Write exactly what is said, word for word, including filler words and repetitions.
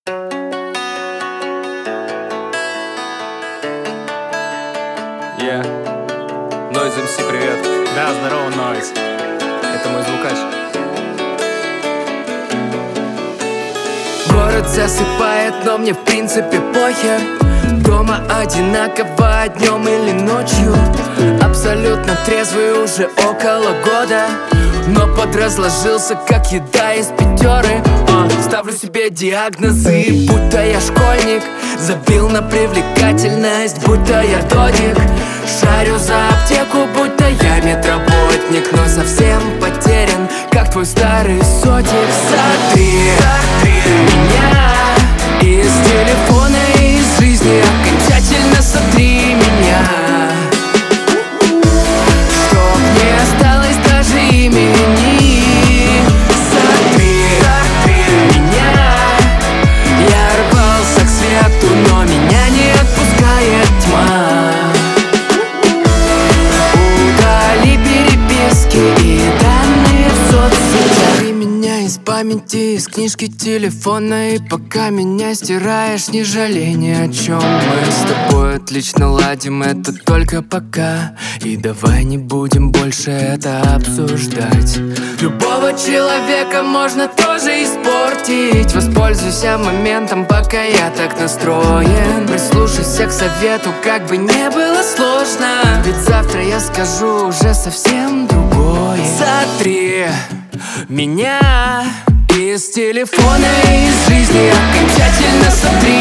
Yeah. Noise эм си, привет. Да, здорово, Noise. Это мой звукач. Город засыпает, но мне в принципе похер. Дома одинаково днем или ночью. Абсолютно трезвый уже около года, но подразложился как еда из пятеры. а, Ставлю себе диагнозы, будто я школьник. Забил на привлекательность, будто я додик. Шарю за аптеку, будто я медработник, но совсем потерян, как твой старый сотик. Сотри меня из телефона и из жизни. Окончательно сотри меня, чтоб не осталось даже имени. Сотри меня. Я рвался к свету, но меня не отпускает тьма. Удали переписки и данные в соцсетях. Ты меня из памяти, из книжки телефона. И пока меня стираешь, не жалей ни о чем. Мы с тобой отлично ладим, это только пока. И давай не будем больше это обсуждать. Любого человека можно тоже испортить. Воспользуйся моментом, пока я так настроен. Прислушайся к совету, как бы не было сложно. Ведь завтра я скажу уже совсем другое. Сотри меня из телефона и из жизни. Окончательно сотри